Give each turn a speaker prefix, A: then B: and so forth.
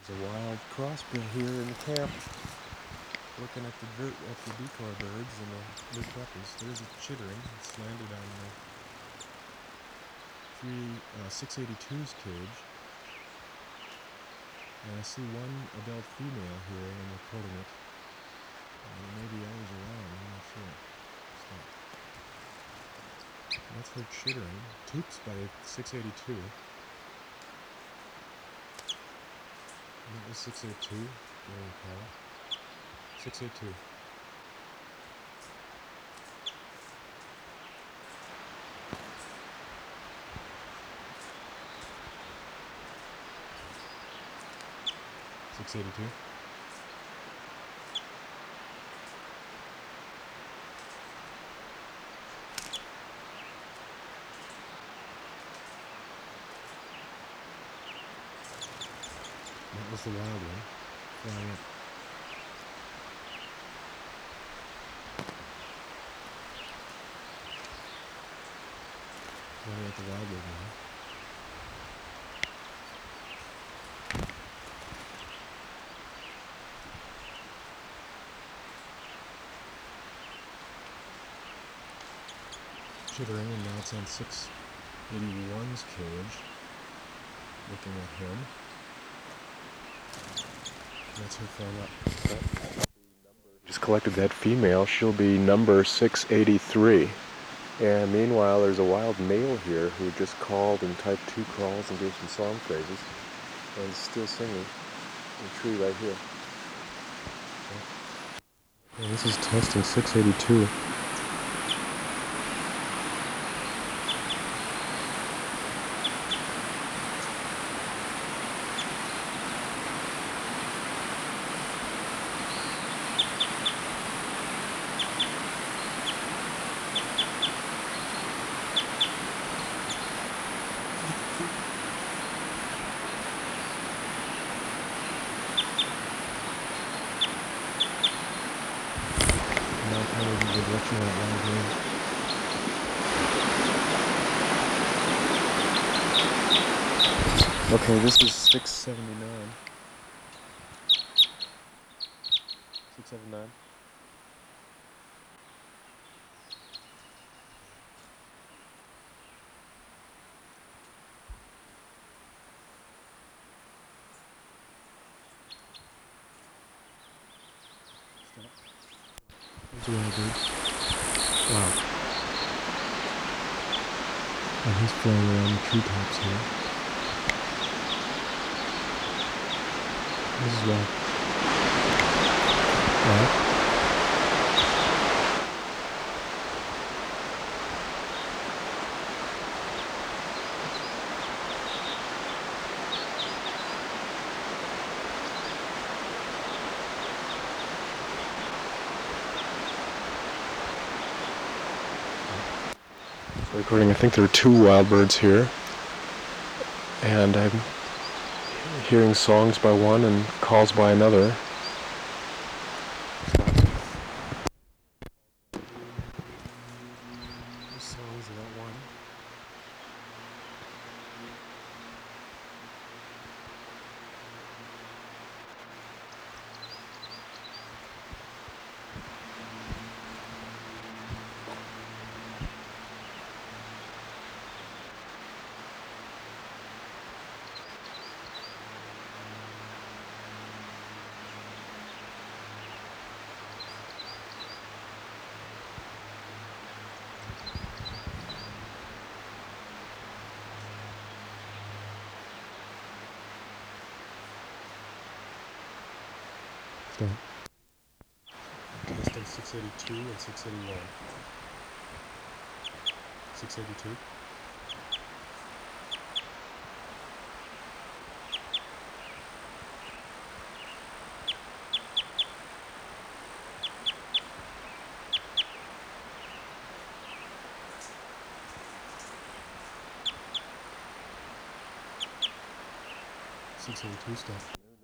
A: There's a wild crossbill here in the camp, looking at the decoy birds and the blue puppies. There's a chittering. It's landed on the 682's cage. And I see one adult female here, and I'm recording it. Maybe others around, I'm not sure. Stop. That's her chittering. Toops by 682. That was 682, I recall. 682. That was the wild one flying up. Flying at the wild one now. Chittering, and now it's on 681's cage. Looking at him. That's her flying up. Just collected that female. She'll be number 683. And meanwhile, there's a wild male here who just called and typed 2 calls and gave some song phrases. And is still singing in the tree right here. And this is testing 682. Okay, this is 679. 679. Stop. There's a wild bird. Wow. And he's flying around the treetops here. This is wild. Wow. Recording, I think there are 2 wild birds here, and I'm hearing songs by one and calls by another. Songs about one. Stop. Testing 682 and 681. 682. Six 682 stuff.